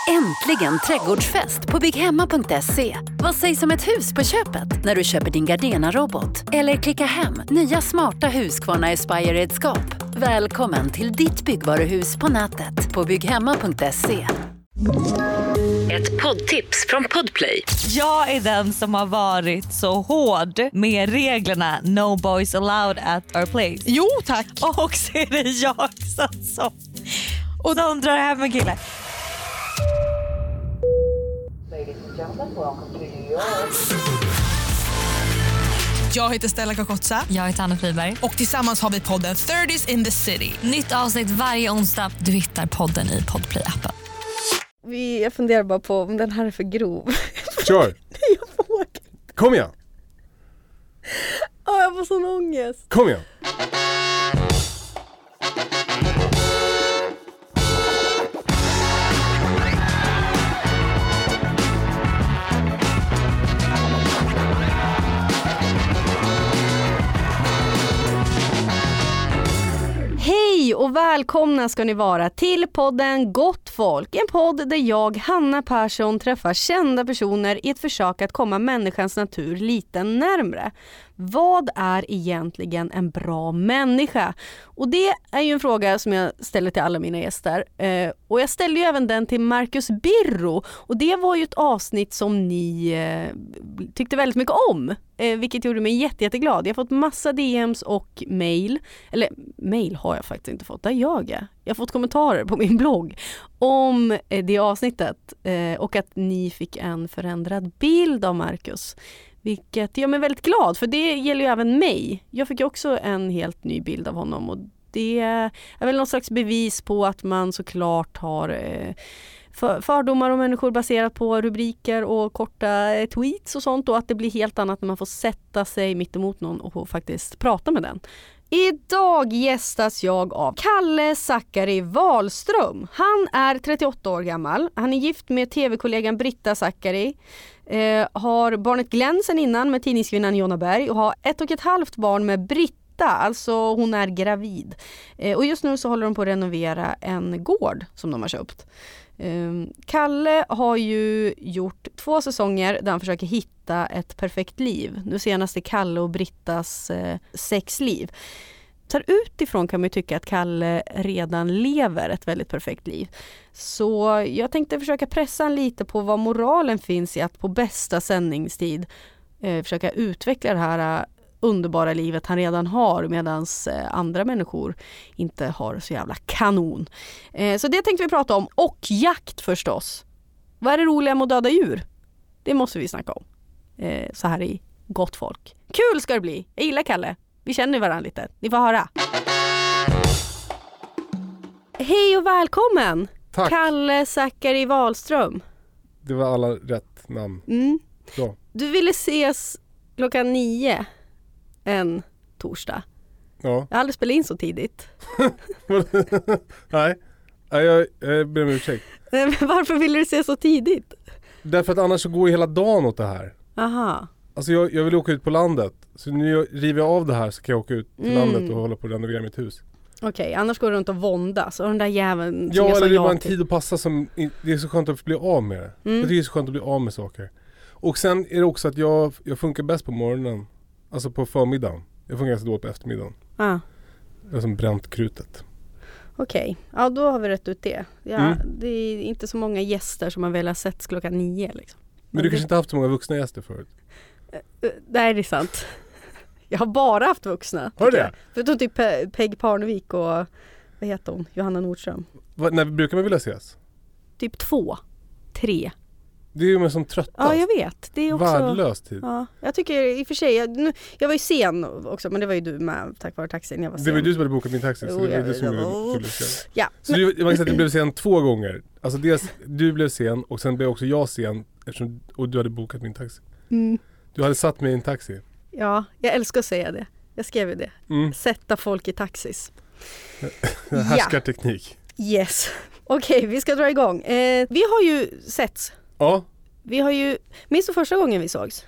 Äntligen trädgårdsfest på bygghemma.se. Vad sägs om ett hus på köpet när du köper din Gardena-robot? Eller klicka hem nya smarta Husqvarna Aspire-redskap. Välkommen till ditt byggvaruhus på nätet på bygghemma.se. Ett poddtips från Podplay. Jag är den som har varit så hård med reglerna No boys allowed at our place. Jo, tack. Och så är det jag som och de drar hem en kille. Jag heter Stella Kakotsa. Jag heter Anna Friberg. Och tillsammans har vi podden 30s in the city. Nytt avsnitt varje onsdag. Du hittar podden i Podplay-appen. Jag funderar bara på om den här är för grov. Kör! Nej, jag vågar inte. Kom igen! Jag får sån ångest. Kom igen! Hej och välkomna ska ni vara till podden Gott folk. En podd där jag, Hanna Persson, träffar kända personer i ett försök att komma människans natur lite närmre. Vad är egentligen en bra människa? Och det är ju en fråga som jag ställer till alla mina gäster. Och jag ställde ju även den till Marcus Birro. Och det var ju ett avsnitt som ni tyckte väldigt mycket om. Vilket gjorde mig jätteglad. Jag har fått massa DMs och mail. Eller mail har jag faktiskt inte fått. Där jag har fått kommentarer på min blogg om det avsnittet. Och att ni fick en förändrad bild av Marcus. Vilket gör mig väldigt glad, för det gäller ju även mig. Jag fick ju också en helt ny bild av honom och det är väl någon slags bevis på att man såklart har fördomar om människor baserat på rubriker och korta tweets och sånt, och att det blir helt annat när man får sätta sig mitt emot någon och faktiskt prata med den. Idag gästas jag av Kalle Zackari Wahlström. Han är 38 år gammal. Han är gift med tv-kollegan Britta Zackari. Har barnet Glenn sen innan med tidningskvinnan Jonna Berg och har 1,5 barn med Britta. Alltså hon är gravid. Och just nu så håller de på att renovera en gård som de har köpt. Kalle har ju gjort 2 säsonger där han försöker hitta ett perfekt liv. Nu senast är Kalle och Brittas sexliv. Så utifrån kan man ju tycka att Kalle redan lever ett väldigt perfekt liv. Så jag tänkte försöka pressa han lite på vad moralen finns i att på bästa sändningstid försöka utveckla det här underbara livet han redan har, medan andra människor inte har så jävla kanon. Så det tänkte vi prata om. Och jakt förstås. Vad är det roliga med att döda djur? Det måste vi snacka om. Så här i Gott folk. Kul ska det bli. Jag gillar Kalle. Vi känner varandra lite. Ni får höra. Hej och välkommen. Tack. Kalle Zackari Wahlström. Det var alla rätt namn. Bra. Du ville ses 9:00 en torsdag. Ja. Jag har aldrig spelat in så tidigt. Nej, jag ber om ursäkt. Varför ville du ses så tidigt? Därför att annars så går ju hela dagen åt det här. Aha. Alltså jag vill åka ut på landet. Så nu river jag av det här så kan jag åka ut till landet och hålla på att renovera mitt hus. Okej, annars går det runt och våndas. Och den där jäveln... Ja, eller det är bara en tid att passa som... Det är så skönt att bli av med det. Jag tycker det är så skönt att bli av med saker. Och sen är det också att jag funkar bäst på morgonen. Alltså på förmiddagen. Jag funkar ganska dåligt på eftermiddagen. Det är som bränt krutet. Okej, ja då har vi rätt ut det. Ja, det är inte så många gäster som man väl har sett 9:00 liksom. Men du kanske inte haft så många vuxna gäster förut? Nej, det är sant. Jag har bara haft vuxna. Har du det? Förutom typ Peg Parnevik och vad heter hon? Johanna Nordström. När brukar man vilja ses? Typ 2, 3. Det är ju med som tröttast. Ja, jag vet. Det är också... Värdelös tid. Ja, jag tycker i och för sig... Jag var ju sen också, men det var ju du med tack vare taxin. Jag var sen. Det var du som hade bokat min taxi. Så det var du som skulle ja. Så man kan säga att du blev sen 2 gånger. Alltså dels du blev sen och sen blev också jag sen och du hade bokat min taxi. Du hade satt mig i en taxi. Ja, jag älskar att säga det. Jag skrev ju det. Sätta folk i taxis. Härskarteknik. Yes. Okej, vi ska dra igång. Vi har ju setts. Ja. Vi har ju... Minns du första gången vi sågs?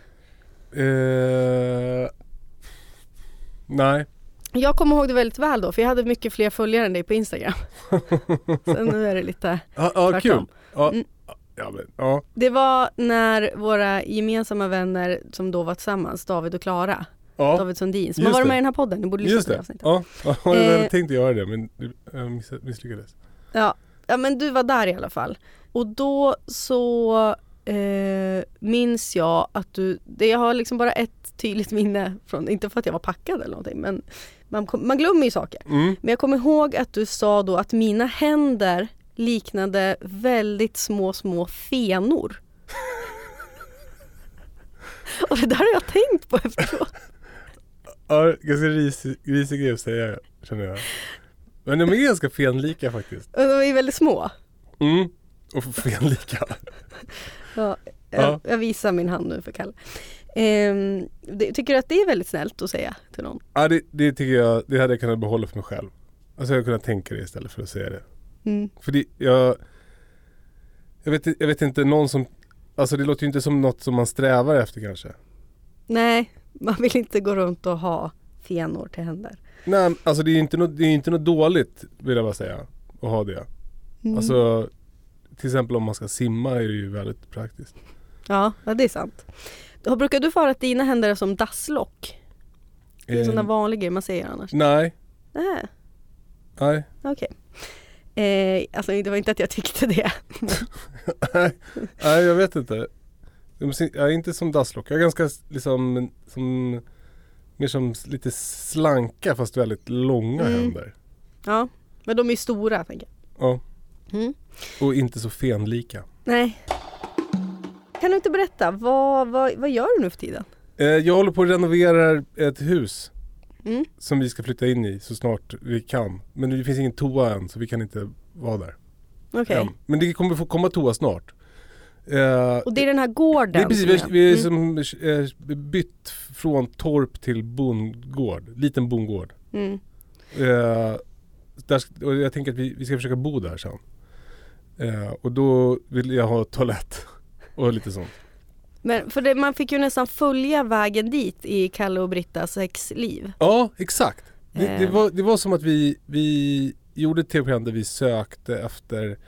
Nej. Jag kommer ihåg det väldigt väl då, för jag hade mycket fler följare än dig på Instagram. Sen nu är det lite kul. Ja. Mm. Ja, men, ja. Det var när våra gemensamma vänner som då var tillsammans, David och Klara, Ja. David Sundin, som Just har varit med det. i den här podden. Ni borde lyssna Just på det det. avsnittet. Ja, jag tänkte göra det men jag misslyckades. Ja, men du var där i alla fall. Och då så minns jag att jag har liksom bara ett tydligt minne från, inte för att jag var packad eller någonting, men man glömmer ju saker. Mm. Men jag kommer ihåg att du sa då att mina händer liknade väldigt små fenor. Och det där har jag tänkt på efteråt. Ja, ganska risig grej att säga, känner jag. Men de är ganska fenlika faktiskt. Och de är väldigt små. Mm. Och fenlika. Ja, Ja. jag visar min hand nu för Kalle. Tycker du att det är väldigt snällt att säga till någon? Ja, det tycker jag, det hade jag kunnat behålla för mig själv. Alltså jag hade kunnat tänka det istället för att säga det. Mm. För jag vet inte, någon som, alltså det låter ju inte som något som man strävar efter kanske. Nej, man vill inte gå runt och ha fenor till händer. Nej, alltså det är inte något dåligt, vill jag bara säga, att ha det. Mm. Alltså till exempel om man ska simma är det ju väldigt praktiskt. Ja, det är sant. Brukar du få höra att dina händer är som dasslock? Det är en sån där vanlig grej man säger annars. Nej. Nej, okej. Alltså det var inte att jag tyckte det. Nej, jag vet inte. Jag är inte som dasslock. Jag är ganska liksom mer som lite slanka fast väldigt långa händer. Ja, men de är stora, tänker jag. Ja. Mm. Och inte så fenlika. Nej. Kan du inte berätta, vad gör du nu för tiden? Jag håller på att renovera ett hus som vi ska flytta in i så snart vi kan. Men det finns ingen toa än så vi kan inte vara där. Okej. Men det kommer få komma toa snart. Och det är den här gården? Det är precis, vi är som bytt från torp till bondgård. Liten bondgård. Mm. Och jag tänker att vi ska försöka bo där sen. Och då vill jag ha toalett och lite sånt. Men för man fick ju nästan följa vägen dit i Kalle och Brittas sexliv. Ja, exakt. Det var som att vi gjorde ett tv-program där vi sökte efter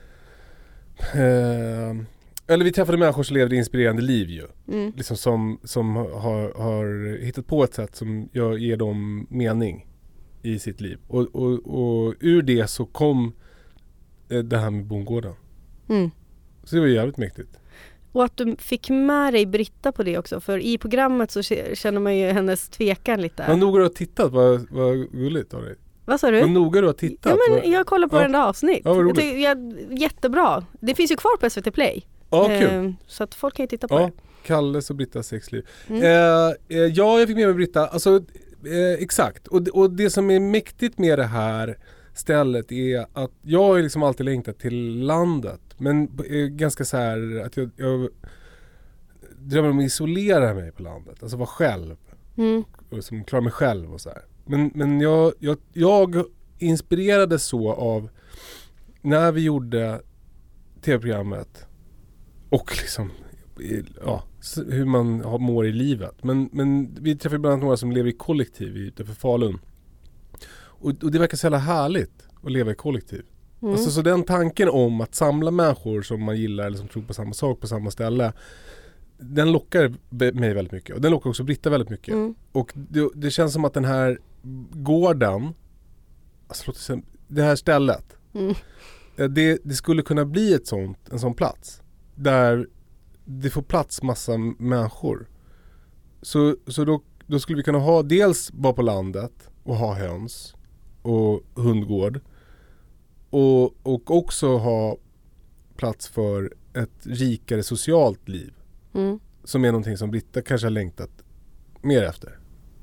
eller vi träffade människor som levde inspirerande liv ju. Liksom som har hittat på ett sätt som ger dem mening i sitt liv. Och ur det så kom det här med bondgården. Så det var jävligt mäktigt. Och att du fick med dig Britta på det också. För i programmet så känner man ju hennes tvekan lite. Vad noga du har tittat, vad gulligt av dig. Vad sa du? Vad noga du har tittat. Ja, men jag kollar på varenda avsnitt. Ja, vad roligt. Jättebra. Det finns ju kvar på SVT Play. Ja, kul. Så att folk kan ju titta på det. Kalles och Brittas sexliv. Ja, jag fick med mig Britta. Alltså, exakt. Och det som är mäktigt med det här stället är att jag har liksom alltid längtat till landet. Men ganska så här att jag drömmer om att isolera mig på landet. Alltså vara själv. Och som klara mig själv och så här. Men jag inspirerades så av när vi gjorde tv-programmet och liksom hur man mår i livet. Men vi träffade bland annat några som lever i kollektiv utanför Falun. Och det verkar så jävla härligt att leva i kollektiv. Alltså, så den tanken om att samla människor som man gillar eller som tror på samma sak på samma ställe, den lockar mig väldigt mycket. Och den lockar också Britta väldigt mycket. Och det känns som att den här gården, alltså det här stället, det skulle kunna bli en sån plats där det får plats massa människor. Så då skulle vi kunna dels vara på landet och ha höns och hundgård och också ha plats för ett rikare socialt liv som är någonting som Britta kanske har längtat mer efter.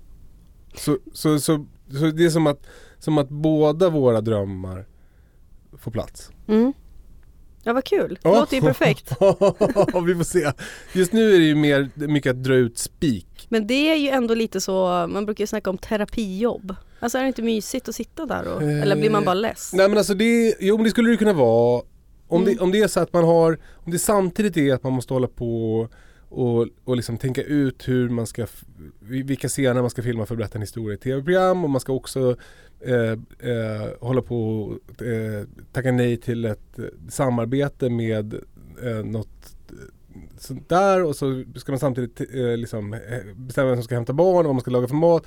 Så det är som att båda våra drömmar får plats. Ja, vad kul. Det låter ju perfekt. Vi får se. Just nu är det ju mycket att dra ut spik. Men det är ju ändå lite så, man brukar ju snacka om terapijobb. Alltså är det inte mysigt att sitta där eller blir man bara less? Nej, men alltså men det skulle det kunna vara. Om det är så att om det samtidigt är att man måste hålla på och liksom tänka ut hur man ska vilka scener man ska filma för att berätta en historia i tv-program, och man ska också hålla på och tacka nej till ett samarbete med något sånt där, och så ska man samtidigt liksom bestämma vem som ska hämta barn och vad man ska laga för mat.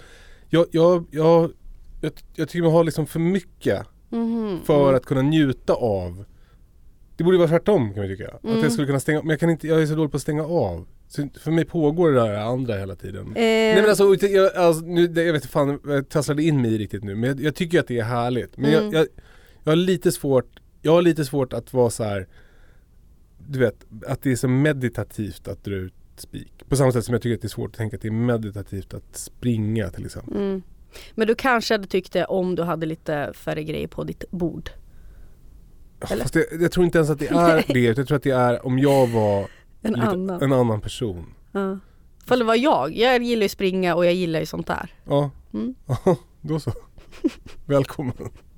Jag tycker man har liksom för mycket för att kunna njuta av. Det borde vara tvärtom, kan man tycka. Att jag skulle kunna stänga, men jag är så dålig på att stänga av. Så för mig pågår det där andra hela tiden. Nej, men alltså, jag vet inte fan, jag tasslade in mig riktigt nu, men jag tycker att det är härligt. Men jag har lite svårt att vara så här, du vet, att det är så meditativt att dra ut spik. På samma sätt som jag tycker att det är svårt att tänka att det är meditativt att springa till exempel. Men du kanske hade tyckt det om du hade lite färre grejer på ditt bord. Fast jag tror inte ens att det är det. Jag tror att det är om jag var en annan person. Ja. För det var jag gillar ju springa och jag gillar ju sånt där. Ja, då så. Välkommen.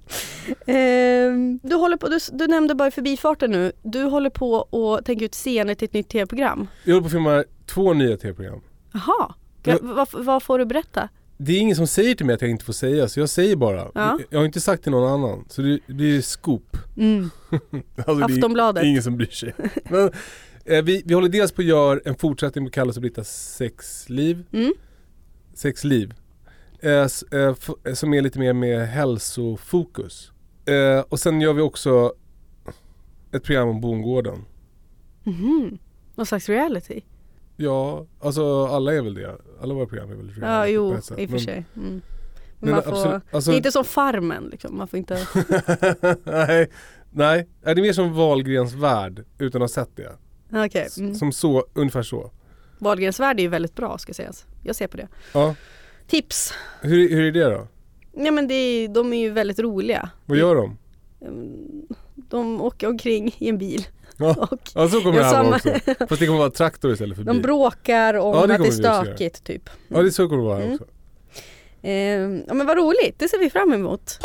Du håller på, du nämnde bara i förbifarten nu. Du håller på och tänker ut scener till ett nytt tv-program. Jag håller på att filma 2 nya tv-program. Jaha, vad får du berätta? Det är ingen som säger till mig att jag inte får säga, så jag säger bara. Ja. Jag har inte sagt till någon annan, så det blir scoop. Alltså, Aftonbladet. Det är ingen som bryr sig. Men, vi håller dels på att göra en fortsättning på Kalles och Brittas sexliv. Sexliv. Som är lite mer med hälsofokus. Och sen gör vi också ett program om bondgården. Någon slags reality? Ja, alltså alla är väl det. Alla våra program är väl reality. Ja, jo, i och för sig. Men man får, absolut, alltså, det är inte som Farmen liksom. Man får inte... Nej, är det mer som Wahlgrens värld utan att ha sett det? Okay. Som så, ungefär så. Wahlgrens värld är ju väldigt bra, ska sägas. Jag ser på det. Ja. Tips. Hur är det då? Ja, men de är ju väldigt roliga. Vad gör de? De åker omkring i en bil. Ja, så kommer det här också. Fast det kommer vara traktor istället för bil. De bråkar om att det är stökigt typ. Ja, det är så kommer det vara också. Ja, men vad roligt. Det ser vi fram emot.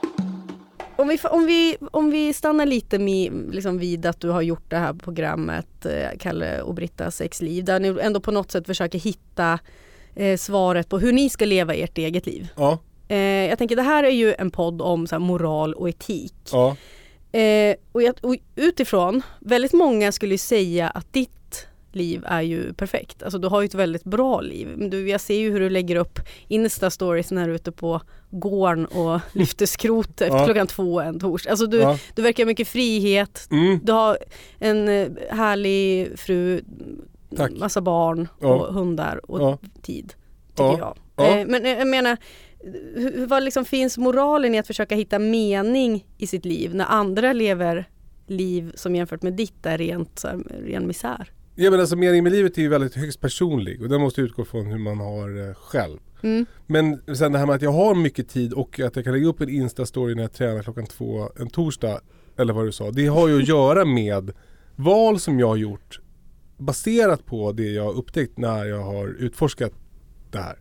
Om vi stannar lite med, liksom, vid att du har gjort det här programmet Kalle och Brittas sexliv, där ni ändå på något sätt försöker hitta svaret på hur ni ska leva ert eget liv. Ja. Jag tänker, det här är ju en podd om så här, moral och etik. Ja. Och utifrån, väldigt många skulle säga att ditt liv är ju perfekt. Alltså du har ju ett väldigt bra liv. Men jag ser ju hur du lägger upp Insta-stories när du är ute på gården och lyfter skrot efter klockan 2 en torsdag. Alltså du verkar ha mycket frihet. Du har en härlig fru, massa barn och hundar och tid, tycker jag. Men jag menar, vad liksom finns moralen i att försöka hitta mening i sitt liv när andra lever liv som jämfört med ditt är ren misär? Ja, men alltså meningen med livet är ju väldigt högst personlig och den måste utgå från hur man har själv. Men sen det här med att jag har mycket tid och att jag kan lägga upp en Insta-story när jag tränar klockan 2 en torsdag, eller vad du sa, det har ju att göra med val som jag har gjort baserat på det jag har upptäckt när jag har utforskat det här.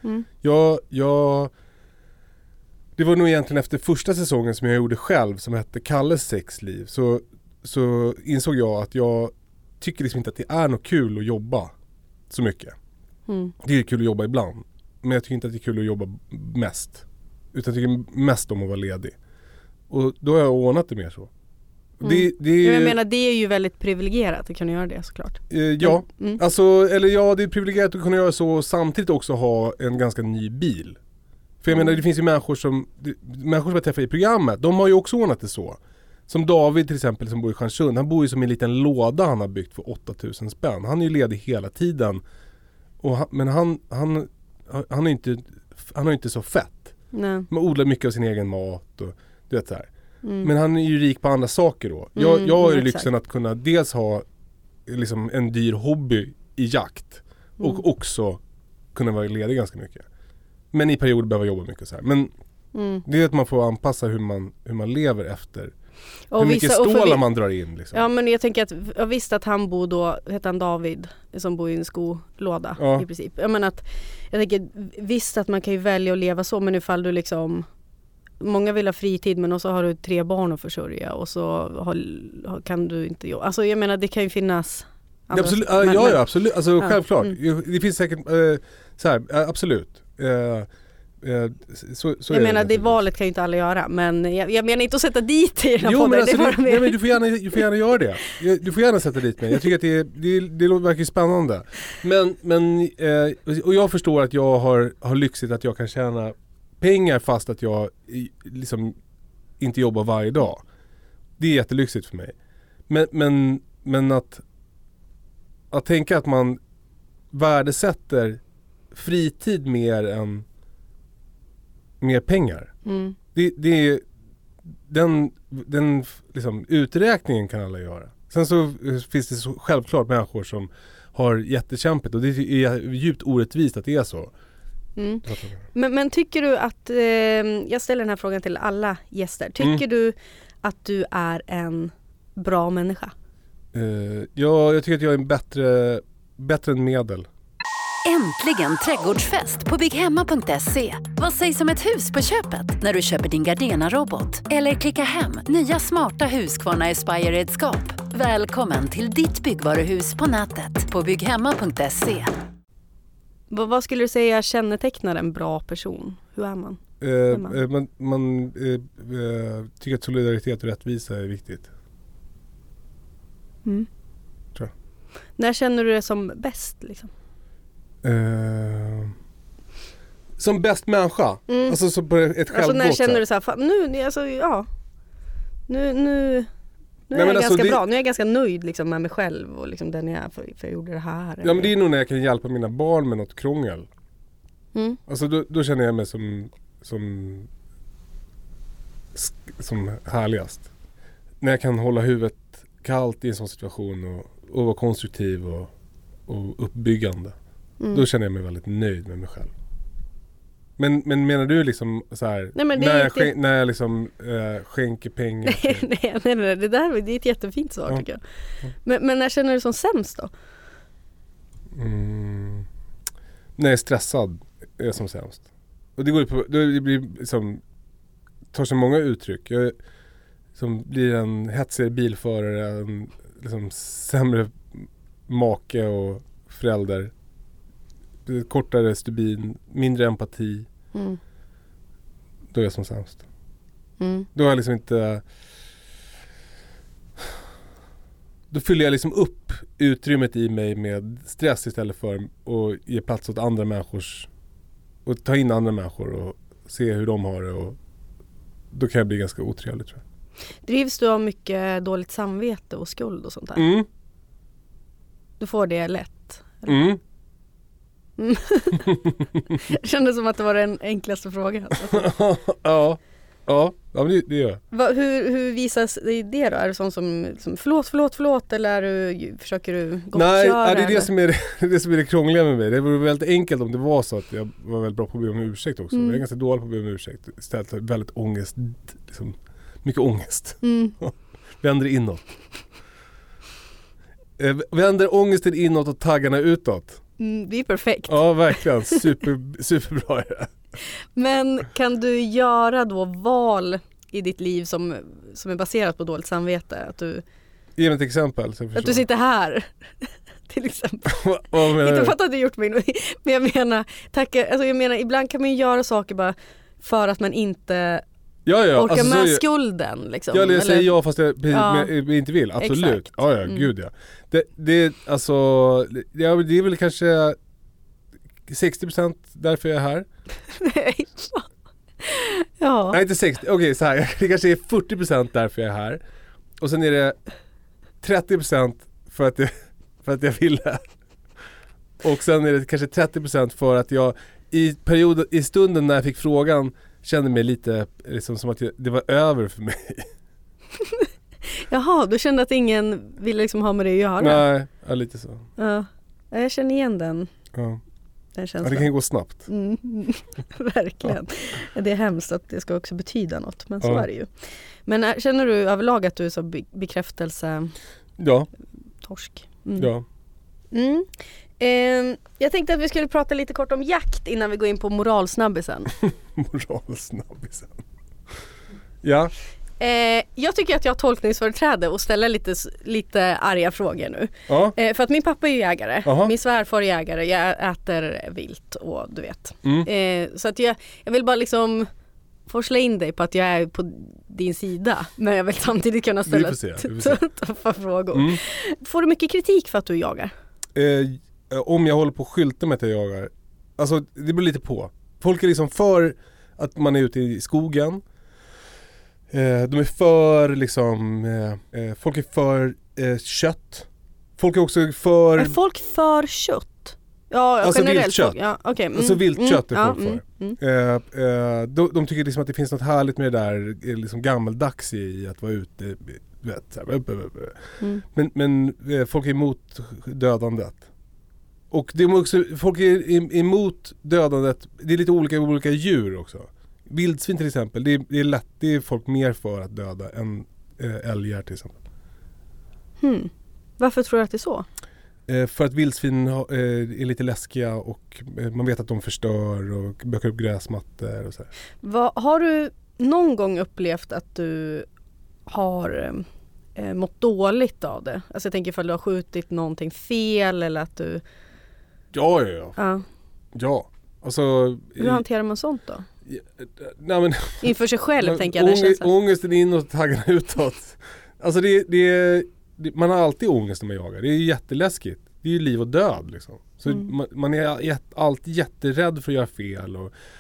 Det var nog egentligen efter första säsongen som jag gjorde själv, som hette Kalles sexliv, så insåg jag att jag tycker liksom inte att det är något kul att jobba så mycket. Det är kul att jobba ibland, men jag tycker inte att det är kul att jobba mest, utan jag tycker mest om att vara ledig. Och då har jag ordnat det mer så. Jag menar, det är ju väldigt privilegierat att kunna göra det, såklart. Ja, alltså, det är privilegierat att kunna göra så och samtidigt också ha en ganska ny bil. För jag menar, det finns ju människor som jag träffar i programmet, de har ju också ordnat det så. Som David till exempel, som bor i Stjärnsund, han bor ju som en liten låda han har byggt för 8000 spänn. Han är ju ledig hela tiden. Men han är inte så fett. Nej. Man odlar mycket av sin egen mat och du vet så här. Men han är ju rik på andra saker då. Jag har ju lyxen att kunna dels ha liksom en dyr hobby i jakt och också kunna vara ledig ganska mycket. Men i perioder behöver jobba mycket så här. Men det är att man får anpassa hur man lever efter. Och hur mycket stålar man drar in liksom. Ja, men jag tänker att jag visste att han bor då, heter han David, som bor i en skolåda i princip. Jag tänker visst att man kan ju välja att leva så, men ifall du liksom, många vill ha fritid men också har du 3 barn att försörja och så kan du inte jobba. Alltså jag menar, det kan ju finnas Absolut, absolut. Alltså självklart. Det finns säkert så här, absolut. Så jag menar, det valet kan ju inte alla göra, men jag menar inte att sätta dit i den här podden. Men alltså men du får gärna göra det. Du får gärna sätta dit mig. Jag tycker att det verkar spännande. Men och jag förstår att jag har lyxigt att jag kan tjäna pengar fast att jag liksom inte jobbar varje dag. Det är jättelyxigt för mig. Men att tänka att man värdesätter fritid mer än mer pengar. Det är den liksom, uträkningen kan alla göra. Sen så finns det så självklart människor som har jättekämpigt och det är djupt orättvist att det är så. Men tycker du att jag ställer den här frågan till alla gäster. Tycker du att du är en bra människa? Jag tycker att jag är bättre än medel. Äntligen trädgårdsfest på bygghemma.se. Vad sägs om ett hus på köpet när du köper din Gardena-robot? Eller klicka hem nya smarta Husqvarna Aspire-redskap. Välkommen till ditt byggvaruhus på nätet på bygghemma.se. Vad skulle du säga kännetecknar en bra person? Hur är man? Man tycker att solidaritet och rättvisa är viktigt. Tror jag. När känner du det som bäst liksom? Som bäst människa. Alltså så på ett självgott. Alltså när känner du så här, nu är jag ganska bra. Nu är jag ganska nöjd liksom med mig själv och liksom den jag är för jag gjorde det här. Ja, men det är nog när jag kan hjälpa mina barn med något krångel. Alltså då känner jag mig som härligast. När jag kan hålla huvudet kallt i en sån situation och vara konstruktiv och uppbyggande. Då känner jag mig väldigt nöjd med mig själv. Men menar du liksom så här, när jag liksom skänker pengar? Nej, det är ett jättefint svar tycker jag. Men när känner du som sämst då? När jag är stressad är jag som sämst. Och det blir liksom, tar sig många uttryck. Jag som blir en hetsigare bilförare, en liksom sämre make och förälder. Kortare stubin, mindre empati. Då är jag som sämst. Då har jag liksom inte... Då fyller jag liksom upp utrymmet i mig med stress istället för att ge plats åt andra människors... Och ta in andra människor och se hur de har det. Och då kan jag bli ganska otrevlig, tror jag. Drivs du av mycket dåligt samvete och skuld och sånt där? Du får det lätt? Eller? Det kändes som att det var den enklaste frågan. Ja, det gör jag. Hur visas det då? Är det sånt som förlåt eller försöker du gottgöra? Nej, det är det som är det krångliga med mig. Det vore väldigt enkelt om det var så att jag var väldigt bra på att be om ursäkt också. Jag är ganska dålig på att be om ursäkt. Istället väldigt ångest, liksom, mycket ångest. Vänder inåt. Vänder ångesten inåt och taggarna utåt. Det är perfekt. Ja, verkligen. Superbra är det. Men kan du göra då val i ditt liv som är baserat på dåligt samvete? Att du... Ge mig ett exempel. Att du sitter här, till exempel. Vad menar du? Inte för att du hade gjort mig, men jag menar, ibland kan man ju göra saker bara för att man inte... orkar alltså, med skulden liksom. Jag säger ja fast jag inte vill. Absolut. Exakt. Ja, gud ja. Det alltså det är väl kanske 60% därför jag är här. Nej. Ja. Nej, inte 60. Okej, så här. Det kanske är 40% därför jag är här. Och sen är det 30% för att jag ville. Och sen är det kanske 30% för att jag i stunden när jag fick frågan kände mig lite liksom som att det var över för mig. Jaha, du kände att ingen ville liksom ha med det att göra? Nej, ja, lite så. Ja, jag känner igen den. Ja. Den ja, det kan ju gå snabbt. Verkligen. Ja. Det är hemskt att det ska också betyda något, men så är det ju. Men känner du överlag att du är så bekräftelse? Ja. Torsk? Ja. Jag tänkte att vi skulle prata lite kort om jakt innan vi går in på moralsnabbisen. Moralsnabbisen. Ja. Jag tycker att jag har tolkningsföreträde och ställer lite arga frågor nu. Ja. För att min pappa är ju jägare. Aha. Min svärfar är jägare. Jag äter vilt och du vet. Mm. Så att jag vill bara liksom forsla in dig på att jag är på din sida. Men jag vill samtidigt kunna ställa tuffa frågor. Mm. Får du mycket kritik för att du jagar? Om jag håller på att skylta med att jag jagar. Alltså det beror lite på. Folk är liksom för att man är ute i skogen. De är för liksom folk är för kött. Folk är också för... Är folk för kött? Ja, alltså generellt viltkött. Ja, okay. Alltså viltkött är folk för. De tycker liksom att det finns något härligt med det där liksom gammeldags i att vara ute. Vet, men folk är emot dödandet. Och det är också, folk är emot dödandet. Det är lite olika djur också. Vildsvin till exempel, det är folk mer för att döda än älgar till exempel. Varför tror du att det är så? För att vildsvin är lite läskiga och man vet att de förstör och bökar upp gräsmattor och så här. Har du någon gång upplevt att du har mått dåligt av det? Alltså jag tänker ifall du har skjutit någonting fel eller att du... Ja. Alltså, hur hanterar man sånt då? Nej, men, inför sig själv tänker jag. Ångesten inåt, taggarna utåt. Alltså man har alltid ångest när man jagar. Det är jätteläskigt. Det är ju liv och död liksom. Så man är alltid jätterädd för att göra fel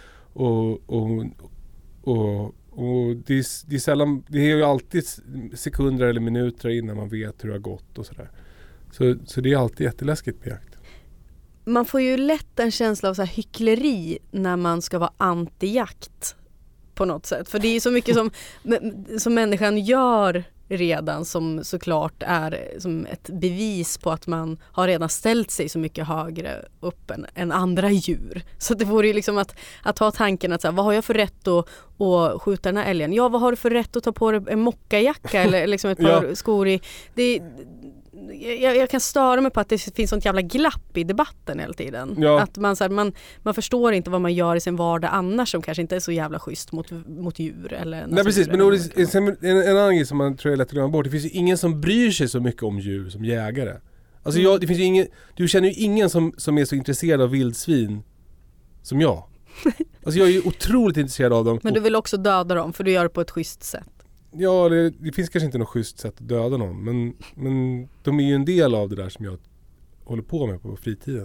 och det är sällan, det är ju alltid sekunder eller minuter innan man vet hur det har gått och sådär. Så det är alltid jätteläskigt med jakt. Man får ju lätt en känsla av så här hyckleri när man ska vara anti-jakt på något sätt. För det är så mycket som människan gör redan som såklart är som ett bevis på att man har redan ställt sig så mycket högre upp än andra djur. Så det vore ju liksom att ha tanken att så här, vad har jag för rätt att skjuta den här älgen? Ja, vad har du för rätt att ta på dig en mockajacka eller liksom ett par skor i... Jag kan störa mig på att det finns sånt jävla glapp i debatten hela tiden. Ja. Att man förstår inte vad man gör i sin vardag annars som kanske inte är så jävla schysst mot djur. Eller nej, precis. Men en annan grej som man tror är lätt att glömma bort. Det finns ju ingen som bryr sig så mycket om djur som jägare. Alltså det finns ju ingen, du känner ju ingen som är så intresserad av vildsvin som jag. Alltså jag är ju otroligt intresserad av dem. Men du vill också döda dem för du gör det på ett schysst sätt. Ja, det finns kanske inte något schysst sätt att döda någon. Men de är ju en del av det där som jag håller på med på fritiden.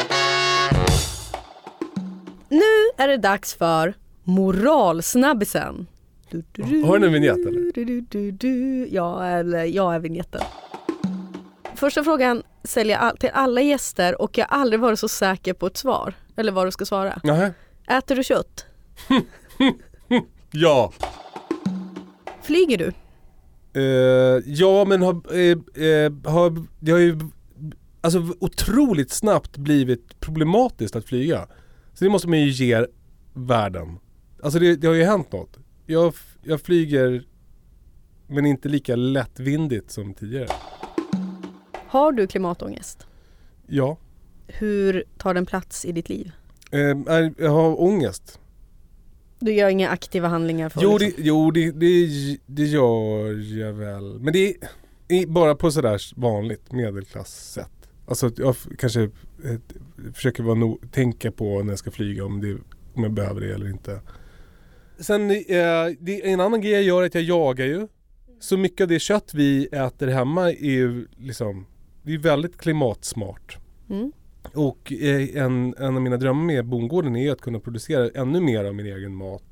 Nu är det dags för moralsnabbisen. Har du en vignett eller? Jag är vignetten. Första frågan ställer jag till alla gäster och jag har aldrig varit så säker på ett svar. Eller vad du ska svara. Jaha. Äter du kött? Ja. Flyger du? Ja, men det har ju alltså otroligt snabbt blivit problematiskt att flyga. Så det måste man ju ge världen. Alltså det har ju hänt något. Jag flyger men inte lika lättvindigt som tidigare. Har du klimatångest? Ja. Hur tar den plats i ditt liv? Jag har ångest. Du gör inga aktiva handlingar för det gör jag väl. Men det är bara på sådär vanligt medelklass-sätt. Alltså jag kanske försöker tänka på när jag ska flyga om jag behöver det eller inte. Sen en annan grej jag gör är att jag jagar ju. Så mycket av det kött vi äter hemma är ju liksom, det är väldigt klimatsmart. Mm. Och en av mina drömmar med bondgården är att kunna producera ännu mer av min egen mat.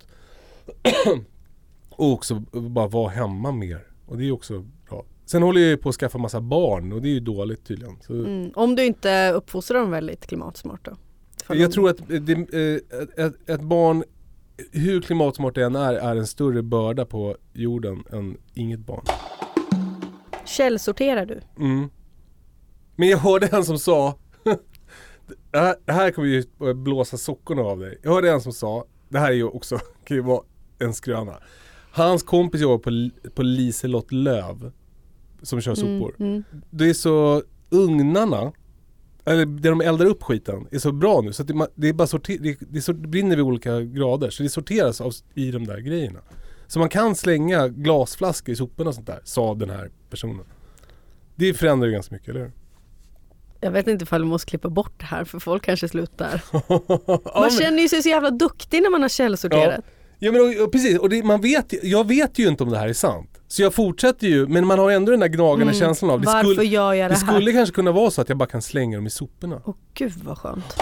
Och också bara vara hemma mer. Och det är också bra. Sen håller jag på att skaffa massa barn och det är ju dåligt tydligen. Så... Om du inte uppfostrar dem väldigt klimatsmart då? Jag tror att ett barn, hur klimatsmart det än är en större börda på jorden än inget barn. Källsorterar du? Mm. Men jag hörde en som sa det här kommer ju blåsa sockorna av dig. Jag hörde en som sa, det här är ju också, kan ju vara en skröna. Hans kompis jobbar på Liselott Löv som kör sopor. Det är så ugnarna, eller där de eldar upp skiten, är så bra nu. Så att det är bara det brinner vid olika grader. Så det sorteras i de där grejerna. Så man kan slänga glasflaskor i soporna och sånt där, sa den här personen. Det förändrar ju ganska mycket, eller hur? Jag vet inte ifall du måste klippa bort det här för folk kanske slutar. Man känner ju sig så jävla duktig när man har källsorterat. Ja, men precis. Och jag vet ju inte om det här är sant. Så jag fortsätter ju, men man har ändå den där gnagande känslan av varför gör jag det här? Det skulle kanske kunna vara så att jag bara kan slänga dem i soporna. Åh gud vad skönt.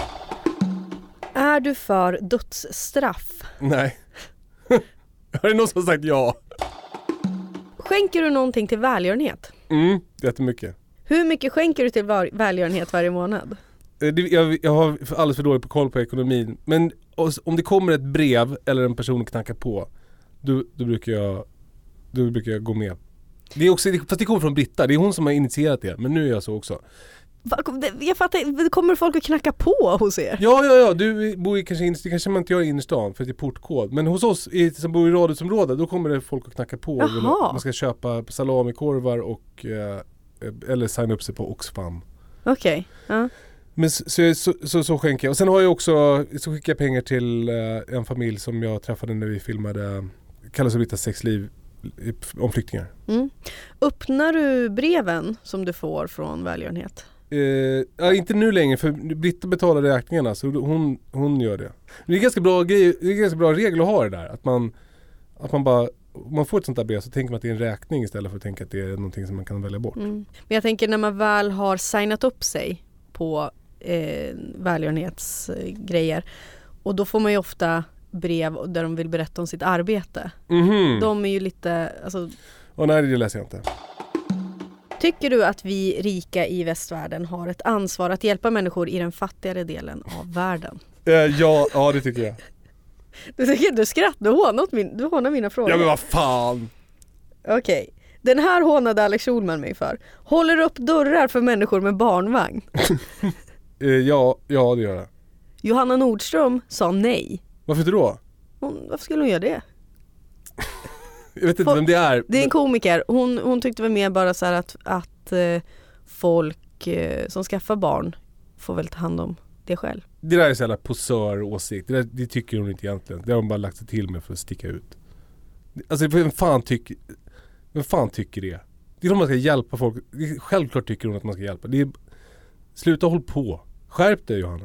Är du för dödsstraff? Nej. Har det någon som sagt ja? Skänker du någonting till välgörenhet? Jättemycket. Hur mycket skänker du till välgörenhet varje månad? Jag har alldeles för dåligt på koll på ekonomin. Men om det kommer ett brev eller en person knackar på, då brukar jag gå med. Det är också, fast det kommer från Britta. Det är hon som har initierat det. Men nu är jag så också. Jag fattar, kommer folk att knacka på hos er? Ja. Du bor i det kanske man inte gör i innerstan för det är portkod. Men hos oss som bor i radhusområdet, då kommer det folk att knacka på. Man ska köpa salamikorvar och eller signa upp sig på Oxfam. Okej. Ja. Men så skänker jag. Och sen har jag också, så skickar jag pengar till en familj som jag träffade när vi filmade Kallas och Brittas sexliv om flyktingar. Öppnar du breven som du får från välgörenhet? Inte nu längre, för Britta betalar räkningarna, så hon gör det. Det är ganska bra grej, det är ganska bra regel att ha det där, att man bara, om man får ett sånt där brev så tänker man att det är en räkning istället för att tänka att det är någonting som man kan välja bort. Men jag tänker när man väl har signat upp sig på välgörenhetsgrejer, och då får man ju ofta brev där de vill berätta om sitt arbete. De är ju lite, alltså... Nej, det läser jag inte. Tycker du att vi rika i västvärlden har ett ansvar att hjälpa människor i den fattigare delen av världen? Ja, det tycker jag. Du skrattar, du hånar mina frågor. Ja, men vad fan! Okej. Den här hånade Alex Schulman mig för. Håller upp dörrar för människor med barnvagn? Ja, det gör jag. Johanna Nordström sa nej. Varför då? Varför skulle hon göra det? Jag vet inte vem det är. Det är en komiker. Hon tyckte väl mer bara så här att folk som skaffar barn får väl ta hand om det själv. Det där är så jävla posör-åsikt. Det tycker hon inte egentligen. Det har hon bara lagt sig till med för att sticka ut. Alltså vem fan tycker det? Det är klart man ska hjälpa folk. Självklart tycker hon att man ska hjälpa. Sluta håll på. Skärp dig, Johanna.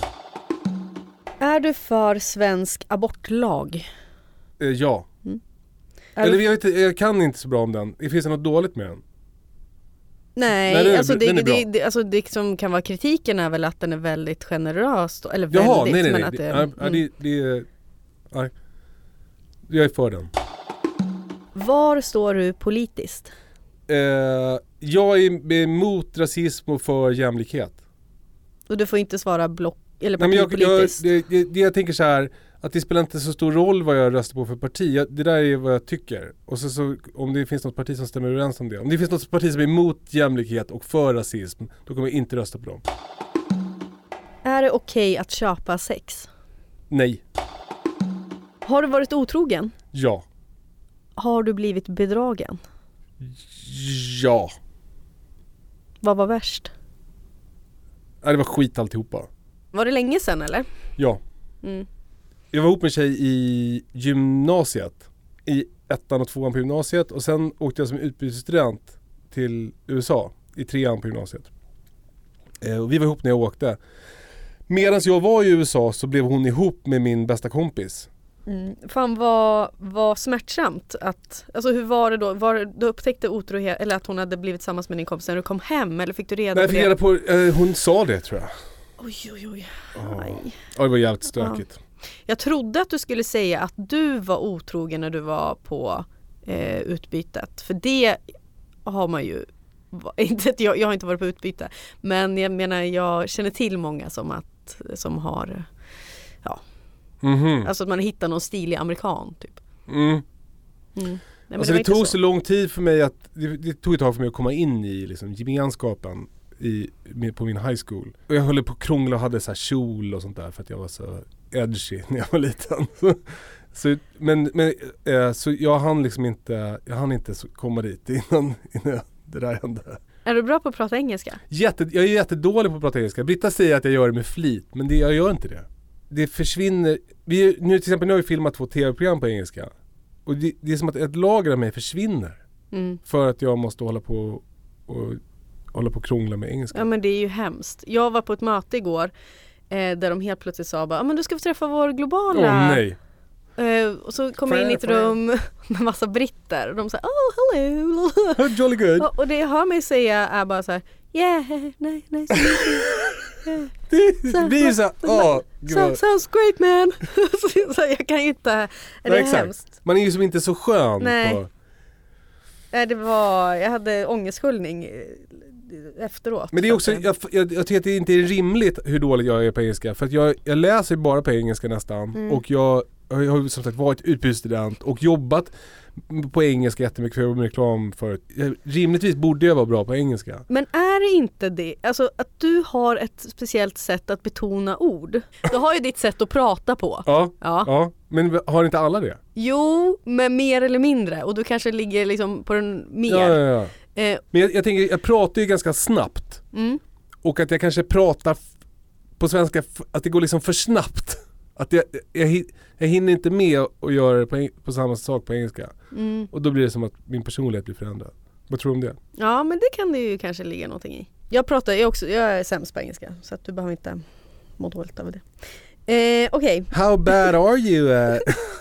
Är du för svensk abortlag? Ja. Eller jag kan inte så bra om den. Finns det något dåligt med den? Nej, alltså det som kan vara kritiken är väl att den är väldigt generös. Eller väldigt, men att jag är för den. Var står du politiskt? Jag är emot rasism och för jämlikhet. Och du får inte svara block eller partipolitiskt? Jag tänker så här, att det spelar inte så stor roll vad jag röstar på för parti. Det där är vad jag tycker. Och så om det finns något parti som stämmer överens om det. Om det finns något parti som är emot jämlikhet och för rasism, då kommer jag inte rösta på dem. Är det okej att köpa sex? Nej. Har du varit otrogen? Ja. Har du blivit bedragen? Ja. Vad var värst? Det var skit alltihopa. Var det länge sedan eller? Ja. Jag var ihop med en tjej i gymnasiet. I 1:an och 2:an på gymnasiet. Och sen åkte jag som utbytesstudent till USA i 3:an på gymnasiet. Och vi var ihop när jag åkte. Medan jag var i USA så blev hon ihop med min bästa kompis. Fan vad smärtsamt alltså hur var det då? Du upptäckte otrohet eller att hon hade blivit tillsammans med din kompis när du kom hem, eller fick du reda på det? Hon sa det, tror jag. Oj. Ja, det var jävligt stökigt. Jag trodde att du skulle säga att du var otrogen när du var på utbytet, för det har man ju inte, jag har inte varit på utbyte, men jag menar jag känner till många som har alltså att man hittar någon stilig amerikan typ. Nej, alltså det tog så lång tid för mig att det tog ett tag för mig att komma in i liksom gemenskapen på min high school. Och jag höll på att krångla och hade så här kjol och sånt där för att jag var så edgy när jag var liten. Så jag hann liksom inte komma dit innan det där hände. Är du bra på att prata engelska? Jag är jättedålig på att prata engelska. Britta säger att jag gör det med flit, men jag gör inte det. Det försvinner. Nu till exempel, nu har vi filmat 2 tv-program på engelska. Och det är som att ett lager av mig försvinner. För att jag måste hålla på och krångla med engelska. Ja, men det är ju hemskt. Jag var på ett möte igår där de helt plötsligt sa bara, men du ska få träffa vår globala. Nej. Och så kom jag in i ett rum med massa britter och de sa, hello. Jolly good. Och det jag hör mig säga är bara så här, yeah, nice. Det blir så här, sounds great man. Så jag kan ju inte, det är hemskt. Man är ju som inte så skön. Nej. Jag hade ångestsköljning efteråt. Men det är också, jag tycker att det inte är rimligt hur dåligt jag är på engelska. För att jag läser bara på engelska nästan. Och jag har som sagt varit utbytesstudent och jobbat på engelska jättemycket för jag jobbar med reklam förut. Rimligtvis borde jag vara bra på engelska. Men är det inte det? Alltså att du har ett speciellt sätt att betona ord. Du har ju ditt sätt att prata på. Ja. Men har inte alla det? Jo, men mer eller mindre. Och du kanske ligger liksom på den mer. Ja. Men jag tänker, jag pratar ju ganska snabbt. Och att jag kanske pratar på svenska, att det går liksom för snabbt. Att jag hinner inte med att göra det på samma sak på engelska. Och då blir det som att min personlighet blir förändrad. Vad tror du om det? Ja, men det kan det ju kanske ligga någonting i. Jag är sämst på engelska, så att du behöver inte må dåligt över det. Okej. How bad are you?